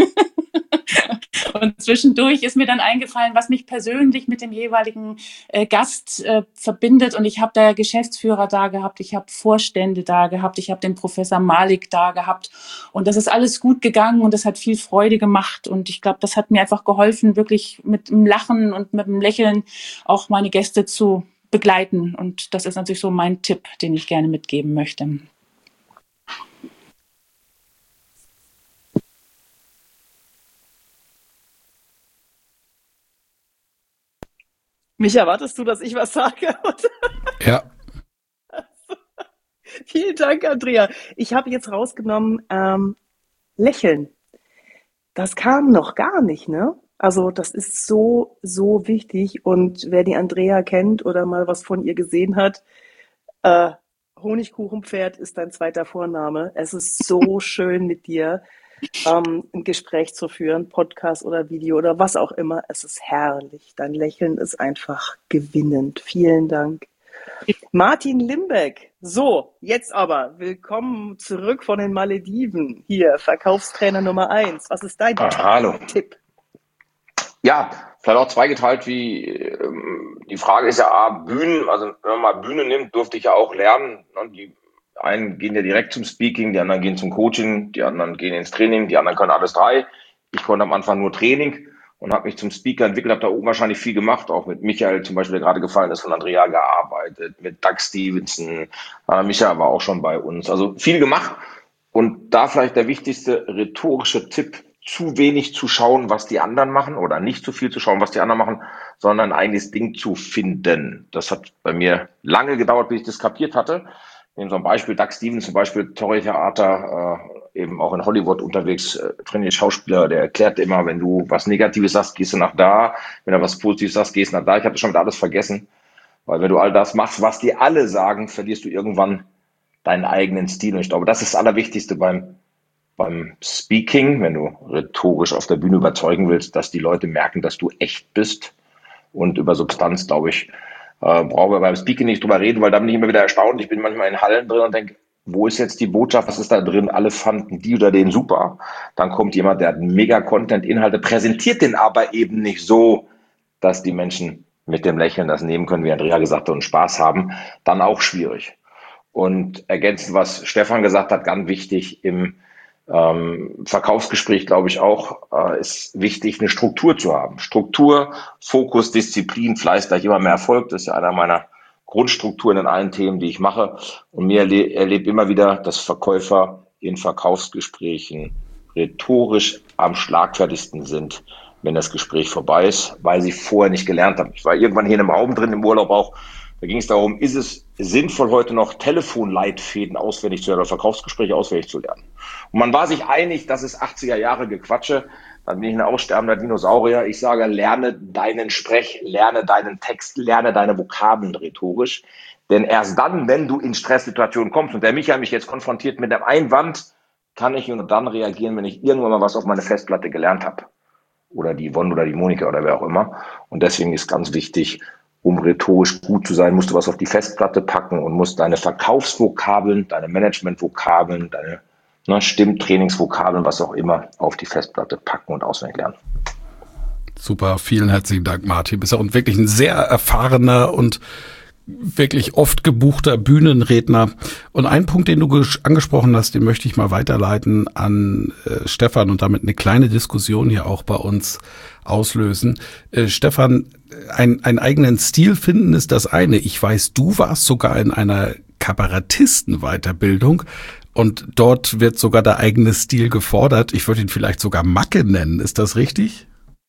Und zwischendurch ist mir dann eingefallen, was mich persönlich mit dem jeweiligen äh, Gast äh, verbindet. Und ich habe da Geschäftsführer da gehabt, ich habe Vorstände da gehabt, ich habe den Professor Malik da gehabt. Und das ist alles gut gegangen und das hat viel Freude gemacht. Und ich glaube, das hat mir einfach geholfen, wirklich mit dem Lachen und mit dem Lächeln auch meine Gäste zu begleiten. Und das ist natürlich so mein Tipp, den ich gerne mitgeben möchte. Mich erwartest du, dass ich was sage? Ja. Vielen Dank, Andrea. Ich habe jetzt rausgenommen, ähm, Lächeln. Das kam noch gar nicht, ne? Also das ist so, so wichtig. Und wer die Andrea kennt oder mal was von ihr gesehen hat, äh, Honigkuchenpferd ist dein zweiter Vorname. Es ist so schön mit dir, ähm, ein Gespräch zu führen, Podcast oder Video oder was auch immer. Es ist herrlich. Dein Lächeln ist einfach gewinnend. Vielen Dank. Martin Limbeck. So, jetzt aber willkommen zurück von den Malediven. Hier, Verkaufstrainer Nummer eins. Was ist dein ah, hallo. Tipp? Ja, vielleicht auch zweigeteilt, wie ähm, die Frage ist ja A, Bühnen, also wenn man mal Bühne nimmt, durfte ich ja auch lernen. Ne? Die einen gehen ja direkt zum Speaking, die anderen gehen zum Coaching, die anderen gehen ins Training, die anderen können alles drei. Ich konnte am Anfang nur Training und habe mich zum Speaker entwickelt, habe da oben wahrscheinlich viel gemacht, auch mit Michael zum Beispiel, der gerade gefallen ist, von Andrea gearbeitet, mit Doug Stevenson, äh, Michael war auch schon bei uns, also viel gemacht. Und da vielleicht der wichtigste rhetorische Tipp: zu wenig zu schauen, was die anderen machen, oder nicht zu viel zu schauen, was die anderen machen, sondern ein eigenes Ding zu finden. Das hat bei mir lange gedauert, bis ich das kapiert hatte. Nehmen wir so ein Beispiel, Doug Stevens zum Beispiel, Torrey-Theater, äh, eben auch in Hollywood unterwegs, äh, trainiert Schauspieler, der erklärt immer, wenn du was Negatives sagst, gehst du nach da, wenn du was Positives sagst, gehst du nach da. Ich habe das schon wieder alles vergessen, weil wenn du all das machst, was die alle sagen, verlierst du irgendwann deinen eigenen Stil. Und ich glaube, das ist das Allerwichtigste beim beim Speaking, wenn du rhetorisch auf der Bühne überzeugen willst, dass die Leute merken, dass du echt bist. Und über Substanz, glaube ich, äh, brauchen wir beim Speaking nicht drüber reden, weil da bin ich immer wieder erstaunt. Ich bin manchmal in Hallen drin und denke, wo ist jetzt die Botschaft, was ist da drin? Alle fanden die oder den super. Dann kommt jemand, der hat mega Content-Inhalte, präsentiert den aber eben nicht so, dass die Menschen mit dem Lächeln das nehmen können, wie Andrea gesagt hat, und Spaß haben. Dann auch schwierig. Und ergänzend, was Stefan gesagt hat, ganz wichtig im Ähm, Verkaufsgespräch, glaube ich auch, äh, ist wichtig, eine Struktur zu haben. Struktur, Fokus, Disziplin, Fleiß gleich immer mehr Erfolg. Das ist ja einer meiner Grundstrukturen in allen Themen, die ich mache. Und mir erle- erlebe immer wieder, dass Verkäufer in Verkaufsgesprächen rhetorisch am schlagfertigsten sind, wenn das Gespräch vorbei ist, weil sie vorher nicht gelernt haben. Ich war irgendwann hier in einem Raum drin, im Urlaub auch. Da ging es darum, ist es sinnvoll, heute noch Telefonleitfäden auswendig zu lernen oder Verkaufsgespräche auswendig zu lernen? Und man war sich einig, das ist achtziger Jahre Gequatsche. Dann bin ich ein aussterbender Dinosaurier. Ich sage, lerne deinen Sprech, lerne deinen Text, lerne deine Vokabeln rhetorisch. Denn erst dann, wenn du in Stresssituationen kommst, und der Michael mich jetzt konfrontiert mit einem Einwand, kann ich nur dann reagieren, wenn ich irgendwann mal was auf meine Festplatte gelernt habe. Oder die Yvonne oder die Monika oder wer auch immer. Und deswegen ist ganz wichtig, um rhetorisch gut zu sein, musst du was auf die Festplatte packen und musst deine Verkaufsvokabeln, deine Managementvokabeln, deine ne, Stimmtrainingsvokabeln, was auch immer, auf die Festplatte packen und auswendig lernen. Super, vielen herzlichen Dank, Martin. Bist ja auch wirklich ein sehr erfahrener und wirklich oft gebuchter Bühnenredner. Und ein Punkt, den du angesprochen hast, den möchte ich mal weiterleiten an äh, Stefan und damit eine kleine Diskussion hier auch bei uns auslösen. Äh, Stefan, ein, einen eigenen Stil finden ist das eine. Ich weiß, du warst sogar in einer Kabarettisten-Weiterbildung und dort wird sogar der eigene Stil gefordert. Ich würde ihn vielleicht sogar Macke nennen. Ist das richtig?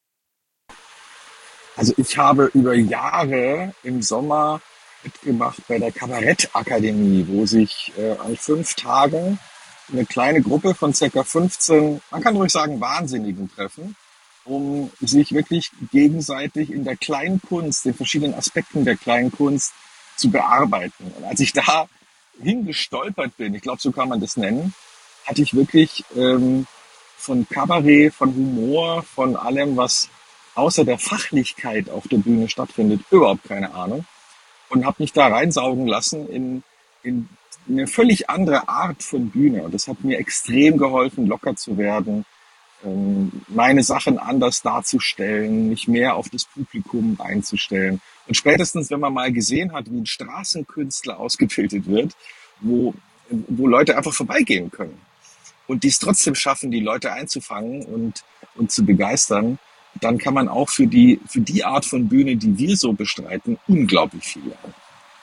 Also ich habe über Jahre im Sommer mitgemacht bei der Kabarettakademie, wo sich äh, an fünf Tagen eine kleine Gruppe von circa fünfzehn, man kann ruhig sagen, Wahnsinnigen treffen, um sich wirklich gegenseitig in der Kleinkunst, den verschiedenen Aspekten der Kleinkunst zu bearbeiten. Und als ich da hingestolpert bin, ich glaube, so kann man das nennen, hatte ich wirklich ähm, von Kabarett, von Humor, von allem, was außer der Fachlichkeit auf der Bühne stattfindet, überhaupt keine Ahnung. Und habe mich da reinsaugen lassen in, in eine völlig andere Art von Bühne. Und das hat mir extrem geholfen, locker zu werden, ähm, meine Sachen anders darzustellen, mich mehr auf das Publikum einzustellen. Und spätestens, wenn man mal gesehen hat, wie ein Straßenkünstler ausgebildet wird, wo, wo Leute einfach vorbeigehen können und die es trotzdem schaffen, die Leute einzufangen und, und zu begeistern, dann kann man auch für die, für die Art von Bühne, die wir so bestreiten, unglaublich viel lernen.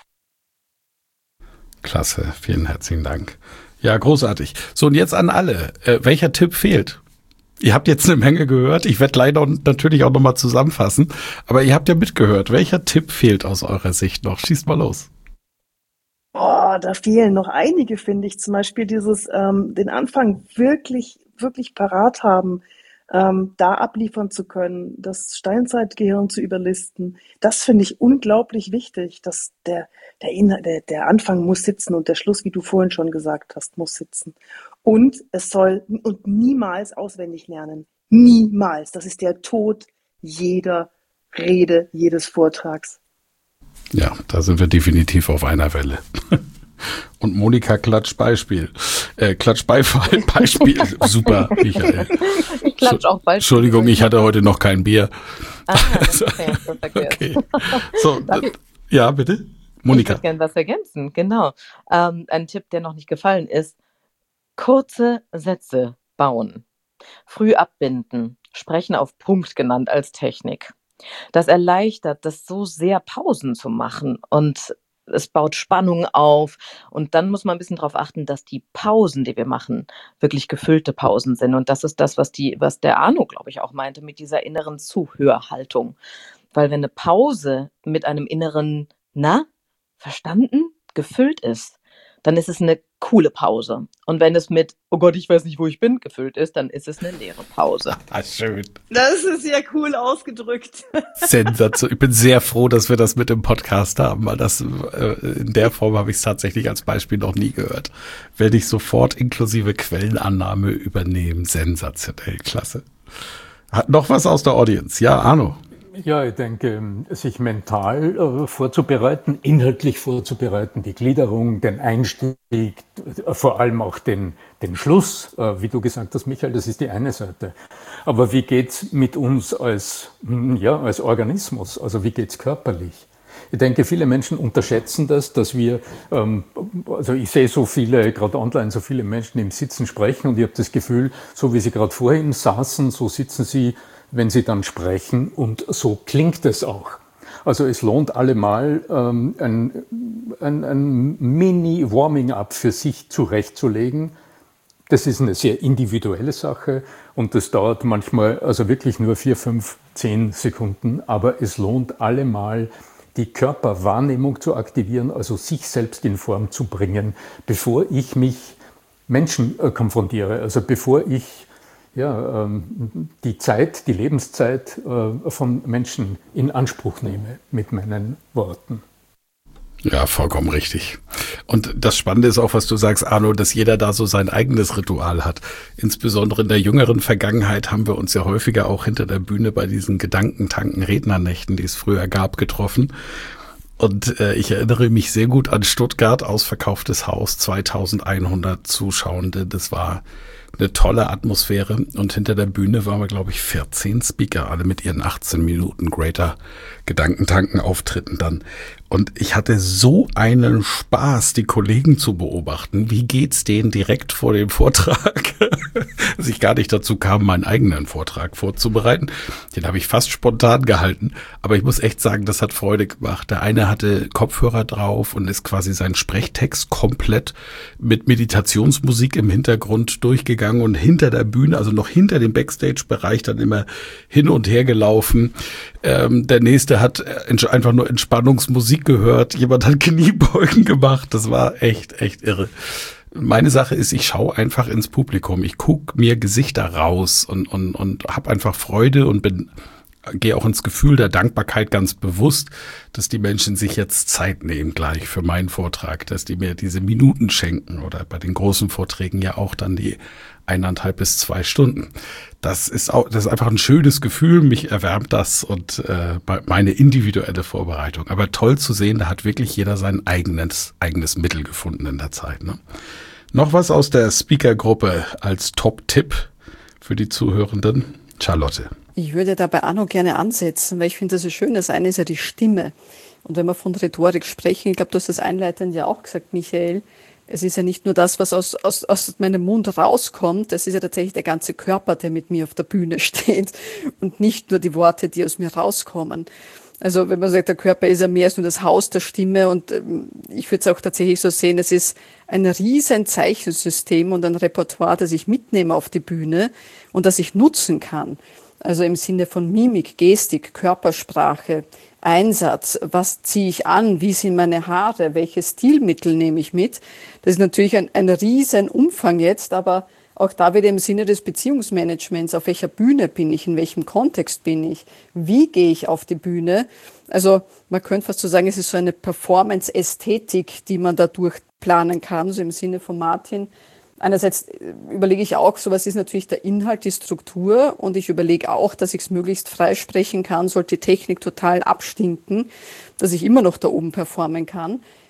Klasse, vielen herzlichen Dank. Ja, großartig. So, und jetzt an alle. Äh, welcher Tipp fehlt? Ihr habt jetzt eine Menge gehört. Ich werde leider natürlich auch nochmal zusammenfassen. Aber ihr habt ja mitgehört. Welcher Tipp fehlt aus eurer Sicht noch? Schießt mal los. Oh, da fehlen noch einige, finde ich. Zum Beispiel dieses, ähm, den Anfang wirklich, wirklich parat haben, ähm, da abliefern zu können, das Steinzeitgehirn zu überlisten. Das finde ich unglaublich wichtig, dass der, der, Inhalt, der, der Anfang muss sitzen und der Schluss, wie du vorhin schon gesagt hast, muss sitzen. Und es soll und niemals auswendig lernen. Niemals. Das ist der Tod jeder Rede, jedes Vortrags. Ja, da sind wir definitiv auf einer Welle. Und Monika Klatsch Beispiel. Äh, Klatsch Beifall Beispiel. Super, Michael. Ich klatsch auch Beispiel. Entschuldigung, ich hatte heute noch kein Bier. Ah, okay, das okay. So, Darf ja, bitte. Monika. Ich würde gerne was ergänzen, genau. Ähm, ein Tipp, der noch nicht gefallen ist. Kurze Sätze bauen. Früh abbinden. Sprechen auf Punkt genannt als Technik. Das erleichtert das so sehr, Pausen zu machen, und es baut Spannung auf, und dann muss man ein bisschen darauf achten, dass die Pausen, die wir machen, wirklich gefüllte Pausen sind, und das ist das, was die, was der Arno, glaube ich, auch meinte mit dieser inneren Zuhörhaltung, weil wenn eine Pause mit einem inneren Na, verstanden, gefüllt ist, dann ist es eine coole Pause. Und wenn es mit, oh Gott, ich weiß nicht, wo ich bin, gefüllt ist, dann ist es eine leere Pause. Ah, schön. Das ist ja cool ausgedrückt. Sensation. Ich bin sehr froh, dass wir das mit dem Podcast haben, weil das äh, in der Form habe ich es tatsächlich als Beispiel noch nie gehört. Werde ich sofort inklusive Quellenannahme übernehmen. Sensationell, klasse. Hat noch was aus der Audience? Ja, Arno. Ja, ich denke, sich mental äh, vorzubereiten, inhaltlich vorzubereiten, die Gliederung, den Einstieg, äh, vor allem auch den, den Schluss, äh, wie du gesagt hast, Michael, das ist die eine Seite. Aber wie geht's mit uns als, ja, als Organismus? Also wie geht's körperlich? Ich denke, viele Menschen unterschätzen das, dass wir, ähm, also ich sehe so viele, gerade online, so viele Menschen im Sitzen sprechen, und ich habe das Gefühl, so wie sie gerade vorhin saßen, so sitzen sie, wenn sie dann sprechen, und so klingt es auch. Also es lohnt allemal, ähm, ein, ein, ein Mini-Warming-up für sich zurechtzulegen. Das ist eine sehr individuelle Sache, und das dauert manchmal also wirklich nur vier, fünf, zehn Sekunden, aber es lohnt allemal, die Körperwahrnehmung zu aktivieren, also sich selbst in Form zu bringen, bevor ich mich Menschen äh, konfrontiere, also bevor ich ja, ähm, die Zeit, die Lebenszeit äh, von Menschen in Anspruch nehme mit meinen Worten. Ja, vollkommen richtig. Und das Spannende ist auch, was du sagst, Arno, dass jeder da so sein eigenes Ritual hat. Insbesondere in der jüngeren Vergangenheit haben wir uns ja häufiger auch hinter der Bühne bei diesen Gedankentanken Rednernächten, die es früher gab, getroffen. Und äh, ich erinnere mich sehr gut an Stuttgart, ausverkauftes Haus, zweitausendeinhundert Zuschauende. Das war eine tolle Atmosphäre, und hinter der Bühne waren wir, glaube ich, vierzehn Speaker, alle mit ihren achtzehn Minuten Greater Gedankentanken Auftritten dann. Und ich hatte so einen Spaß, die Kollegen zu beobachten. Wie geht's denen direkt vor dem Vortrag? Dass ich gar nicht dazu kam, meinen eigenen Vortrag vorzubereiten. Den habe ich fast spontan gehalten. Aber ich muss echt sagen, das hat Freude gemacht. Der eine hatte Kopfhörer drauf und ist quasi sein Sprechtext komplett mit Meditationsmusik im Hintergrund durchgegangen und hinter der Bühne, also noch hinter dem Backstage-Bereich, dann immer hin und her gelaufen. Ähm, der nächste hat einfach nur Entspannungsmusik gehört. Jemand hat Kniebeugen gemacht. Das war echt, echt irre. Meine Sache ist, ich schaue einfach ins Publikum. Ich gucke mir Gesichter raus und, und, und habe einfach Freude und bin, gehe auch ins Gefühl der Dankbarkeit ganz bewusst, dass die Menschen sich jetzt Zeit nehmen gleich für meinen Vortrag, dass die mir diese Minuten schenken, oder bei den großen Vorträgen ja auch dann die eineinhalb bis zwei Stunden. Das ist auch, das ist einfach ein schönes Gefühl, mich erwärmt das, und äh, meine individuelle Vorbereitung. Aber toll zu sehen, da hat wirklich jeder sein eigenes, eigenes Mittel gefunden in der Zeit. Ne? Noch was aus der Speaker-Gruppe als Top-Tipp für die Zuhörenden? Charlotte. Ich würde dabei auch noch gerne ansetzen, weil ich finde, das ist schön. Das eine ist ja die Stimme. Und wenn wir von Rhetorik sprechen, ich glaube, du hast das einleitend ja auch gesagt, Michael, es ist ja nicht nur das, was aus, aus, aus meinem Mund rauskommt, es ist ja tatsächlich der ganze Körper, der mit mir auf der Bühne steht, und nicht nur die Worte, die aus mir rauskommen. Also wenn man sagt, der Körper ist ja mehr als nur das Haus der Stimme, und ähm, ich würde es auch tatsächlich so sehen, es ist ein riesen Zeichensystem und ein Repertoire, das ich mitnehme auf die Bühne und das ich nutzen kann. Also im Sinne von Mimik, Gestik, Körpersprache, Einsatz, was ziehe ich an, wie sind meine Haare, welche Stilmittel nehme ich mit. Das ist natürlich ein, ein riesen Umfang jetzt, aber auch da wieder im Sinne des Beziehungsmanagements, auf welcher Bühne bin ich, in welchem Kontext bin ich, wie gehe ich auf die Bühne. Also man könnte fast so sagen, es ist so eine Performance-Ästhetik, die man dadurch planen kann, so im Sinne von Martin. Einerseits überlege ich auch, sowas ist natürlich der Inhalt, die Struktur, und ich überlege auch, dass ich es möglichst frei sprechen kann, sollte die Technik total abstinken, dass ich immer noch da oben performen kann.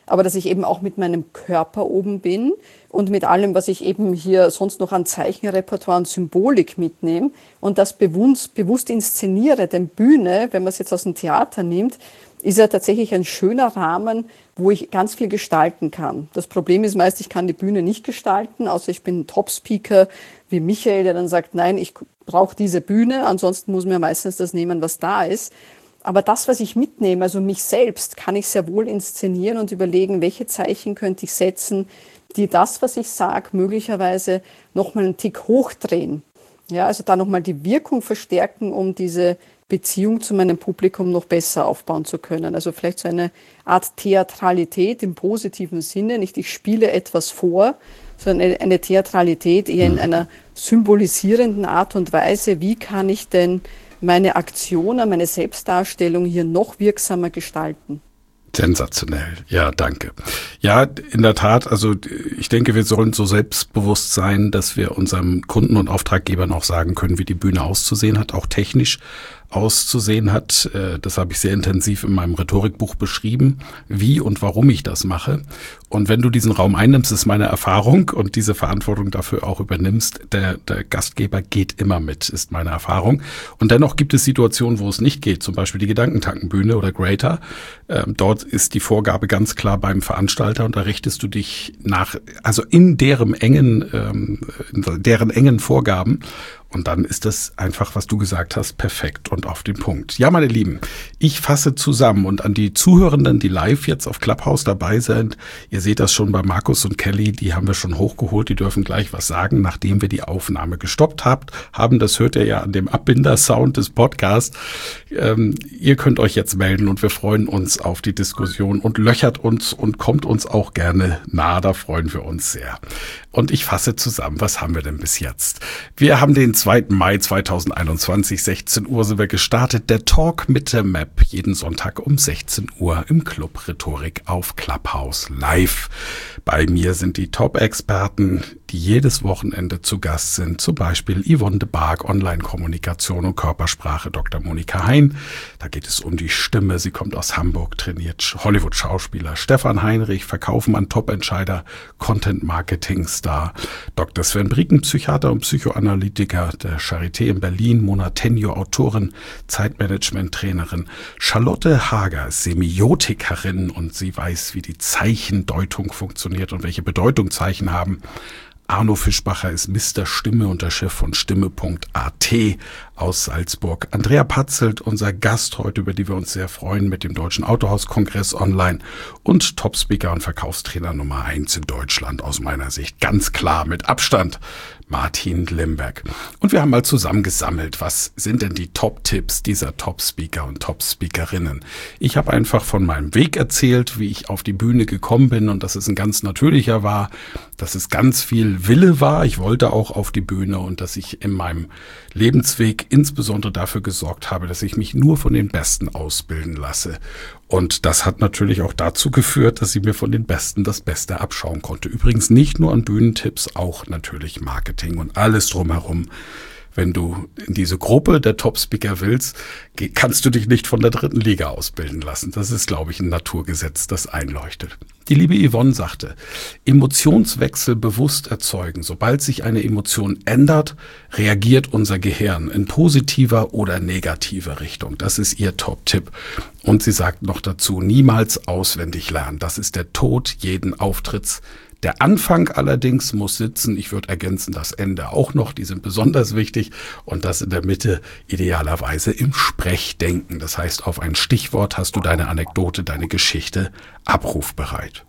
aber dass ich eben auch mit meinem Körper oben bin und mit allem, was ich eben hier sonst noch an Zeichenrepertoire und Symbolik mitnehme und das bewusst, bewusst inszeniere. Denn Bühne, wenn man es jetzt aus dem Theater nimmt, ist ja tatsächlich ein schöner Rahmen, wo ich ganz viel gestalten kann. Das Problem ist meist, ich kann die Bühne nicht gestalten, außer ich bin ein Top-Speaker wie Michael, der dann sagt, nein, ich brauche diese Bühne, ansonsten muss mir meistens das nehmen, was da ist. Aber das, was ich mitnehme, also mich selbst, kann ich sehr wohl inszenieren und überlegen, welche Zeichen könnte ich setzen, die das, was ich sage, möglicherweise nochmal einen Tick hochdrehen. Ja, also da nochmal die Wirkung verstärken, um diese Beziehung zu meinem Publikum noch besser aufbauen zu können. Also vielleicht so eine Art Theatralität im positiven Sinne, nicht ich spiele etwas vor, sondern eine, eine Theatralität eher in einer symbolisierenden Art und Weise. Wie kann ich denn meine Aktionen, meine Selbstdarstellung hier noch wirksamer gestalten? Sensationell. Ja, danke. Ja, in der Tat, also ich denke, wir sollen so selbstbewusst sein, dass wir unserem Kunden und Auftraggebern auch sagen können, wie die Bühne auszusehen hat, auch technisch auszusehen hat. Das habe ich sehr intensiv in meinem Rhetorikbuch beschrieben, wie und warum ich das mache. Und wenn du diesen Raum einnimmst, ist meine Erfahrung und diese Verantwortung dafür auch übernimmst, der, der Gastgeber geht immer mit, ist meine Erfahrung. Und dennoch gibt es Situationen, wo es nicht geht, zum Beispiel die Gedankentankenbühne oder Greater. Ähm, dort ist die Vorgabe ganz klar beim Veranstalter und da richtest du dich nach, also in deren engen, ähm, in deren engen Vorgaben. Und dann ist das einfach, was du gesagt hast, perfekt und auf den Punkt. Ja, meine Lieben, ich fasse zusammen und an die Zuhörenden, die live jetzt auf Clubhouse dabei sind, ihr seht das schon bei Markus und Kelly, die haben wir schon hochgeholt, die dürfen gleich was sagen, nachdem wir die Aufnahme gestoppt habt, haben. Das hört ihr ja an dem Abbinder-Sound des Podcasts. Ähm, ihr könnt euch jetzt melden und wir freuen uns auf die Diskussion und löchert uns und kommt uns auch gerne nah, da freuen wir uns sehr. Und ich fasse zusammen, was haben wir denn bis jetzt? Wir haben den zweiten Mai zweitausendeinundzwanzig, sechzehn Uhr sind wir gestartet. Der Talk mit der Map, jeden Sonntag um sechzehn Uhr im Club Rhetorik auf Clubhouse live. Bei mir sind die Top-Experten, die jedes Wochenende zu Gast sind. Zum Beispiel Yvonne de Barg, Online-Kommunikation und Körpersprache, Doktor Monika Hein. Da geht es um die Stimme. Sie kommt aus Hamburg, trainiert Hollywood-Schauspieler. Stefan Heinrich, Verkaufmann, Top-Entscheider, Content-Marketing-Star. Doktor Sven Brieken, Psychiater und Psychoanalytiker der Charité in Berlin. Mona Tenjo, Autorin, Zeitmanagement-Trainerin. Charlotte Hager ist Semiotikerin und sie weiß, wie die Zeichendeutung funktioniert und welche Bedeutung Zeichen haben. Arno Fischbacher ist Mister Stimme und der Chef von Stimme Punkt A T aus Salzburg. Andrea Patzelt, unser Gast heute, über die wir uns sehr freuen, mit dem Deutschen Autohaus-Kongress online und Top-Speaker und Verkaufstrainer Nummer eins in Deutschland aus meiner Sicht. Ganz klar mit Abstand Martin Limberg. Und wir haben mal zusammengesammelt, was sind denn die Top-Tipps dieser Top-Speaker und Top-Speakerinnen. Ich habe einfach von meinem Weg erzählt, wie ich auf die Bühne gekommen bin und dass es ein ganz natürlicher war, dass es ganz viel Wille war. Ich wollte auch auf die Bühne und dass ich in meinem Lebensweg insbesondere dafür gesorgt habe, dass ich mich nur von den Besten ausbilden lasse. Und das hat natürlich auch dazu geführt, dass ich mir von den Besten das Beste abschauen konnte. Übrigens nicht nur an Bühnentipps, auch natürlich Marketing und alles drumherum. Wenn du in diese Gruppe der Top-Speaker willst, kannst du dich nicht von der dritten Liga ausbilden lassen. Das ist, glaube ich, ein Naturgesetz, das einleuchtet. Die liebe Yvonne sagte, Emotionswechsel bewusst erzeugen. Sobald sich eine Emotion ändert, reagiert unser Gehirn in positiver oder negativer Richtung. Das ist ihr Top-Tipp. Und sie sagt noch dazu, niemals auswendig lernen. Das ist der Tod jeden Auftritts. Der Anfang allerdings muss sitzen. Ich würde ergänzen, das Ende auch noch. Die sind besonders wichtig. Und das in der Mitte idealerweise im Sprechdenken. Das heißt, auf ein Stichwort hast du deine Anekdote, deine Geschichte abrufbereit.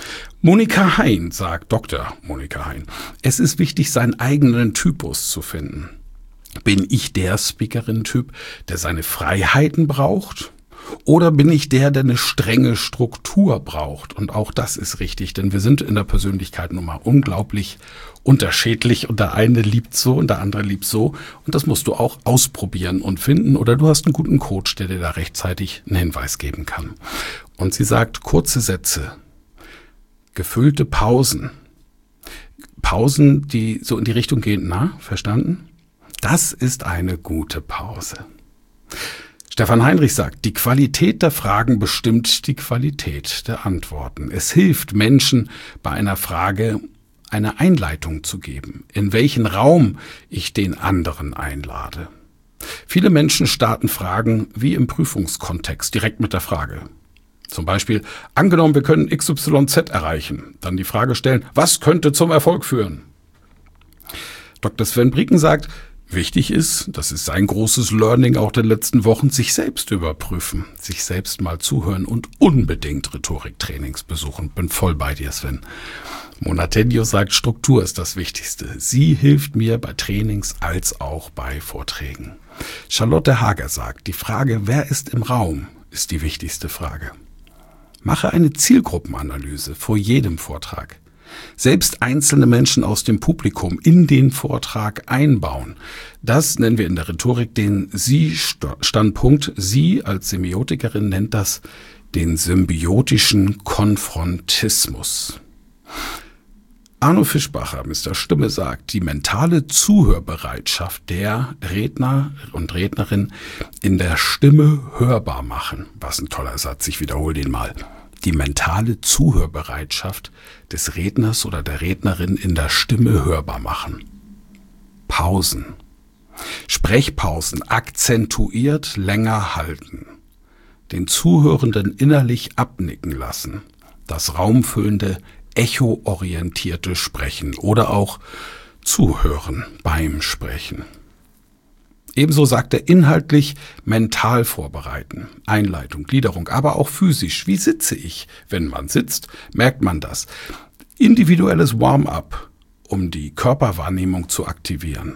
Monika Hein sagt, Doktor Monika Hein, es ist wichtig, seinen eigenen Typus zu finden. Bin ich der Speakerin-Typ, der seine Freiheiten braucht? Oder bin ich der, der eine strenge Struktur braucht? Und auch das ist richtig, denn wir sind in der Persönlichkeit nun mal unglaublich unterschiedlich und der eine liebt so und der andere liebt so. Und das musst du auch ausprobieren und finden. Oder du hast einen guten Coach, der dir da rechtzeitig einen Hinweis geben kann. Und sie sagt, kurze Sätze, gefüllte Pausen. Pausen, die so in die Richtung gehen, na, verstanden? Das ist eine gute Pause. Stefan Heinrich sagt, die Qualität der Fragen bestimmt die Qualität der Antworten. Es hilft Menschen, bei einer Frage eine Einleitung zu geben, in welchen Raum ich den anderen einlade. Viele Menschen starten Fragen wie im Prüfungskontext, direkt mit der Frage. Zum Beispiel, angenommen, wir können X Y Z erreichen. Dann die Frage stellen, was könnte zum Erfolg führen? Doktor Sven Brieken sagt, wichtig ist, das ist sein großes Learning auch der letzten Wochen, sich selbst überprüfen, sich selbst mal zuhören und unbedingt Rhetoriktrainings besuchen. Bin voll bei dir, Sven. Mona Tenjo sagt, Struktur ist das Wichtigste. Sie hilft mir bei Trainings als auch bei Vorträgen. Charlotte Hager sagt, die Frage, wer ist im Raum, ist die wichtigste Frage. Mache eine Zielgruppenanalyse vor jedem Vortrag. Selbst einzelne Menschen aus dem Publikum in den Vortrag einbauen. Das nennen wir in der Rhetorik den Sie-Standpunkt. Sie als Semiotikerin nennt das den symbiotischen Konfrontismus. Arno Fischbacher, Mister Stimme, sagt, die mentale Zuhörbereitschaft der Redner und Rednerin in der Stimme hörbar machen. Was ein toller Satz, ich wiederhole den mal. Die mentale Zuhörbereitschaft des Redners oder der Rednerin in der Stimme hörbar machen. Pausen. Sprechpausen akzentuiert länger halten. Den Zuhörenden innerlich abnicken lassen. Das raumfüllende, echoorientierte Sprechen oder auch Zuhören beim Sprechen. Ebenso sagt er inhaltlich mental vorbereiten, Einleitung, Gliederung, aber auch physisch. Wie sitze ich? Wenn man sitzt, merkt man das. Individuelles Warm-up, um die Körperwahrnehmung zu aktivieren.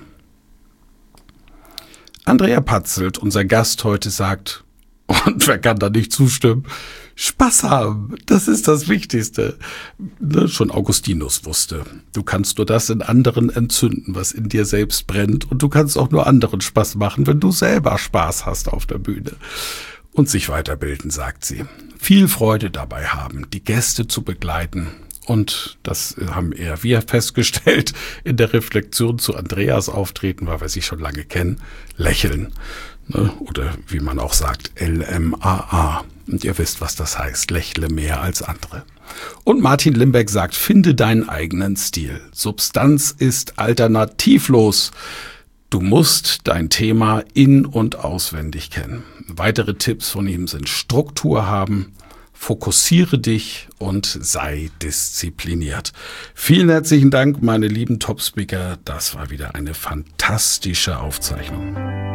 Andrea Patzelt, unser Gast heute, sagt, und wer kann da nicht zustimmen? Spaß haben, das ist das Wichtigste. Ne, schon Augustinus wusste, du kannst nur das in anderen entzünden, was in dir selbst brennt. Und du kannst auch nur anderen Spaß machen, wenn du selber Spaß hast auf der Bühne. Und sich weiterbilden, sagt sie. Viel Freude dabei haben, die Gäste zu begleiten. Und das haben eher wir festgestellt in der Reflexion zu Andreas Auftreten, weil wir sie schon lange kennen, lächeln. Ne? Oder wie man auch sagt, L M A A. Und ihr wisst, was das heißt, lächle mehr als andere. Und Martin Limbeck sagt, finde deinen eigenen Stil. Substanz ist alternativlos. Du musst dein Thema in- und auswendig kennen. Weitere Tipps von ihm sind Struktur haben, fokussiere dich und sei diszipliniert. Vielen herzlichen Dank, meine lieben Top-Speaker. Das war wieder eine fantastische Aufzeichnung.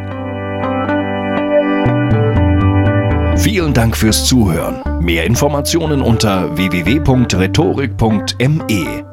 Vielen Dank fürs Zuhören. Mehr Informationen unter w w w punkt rhetorik punkt m e.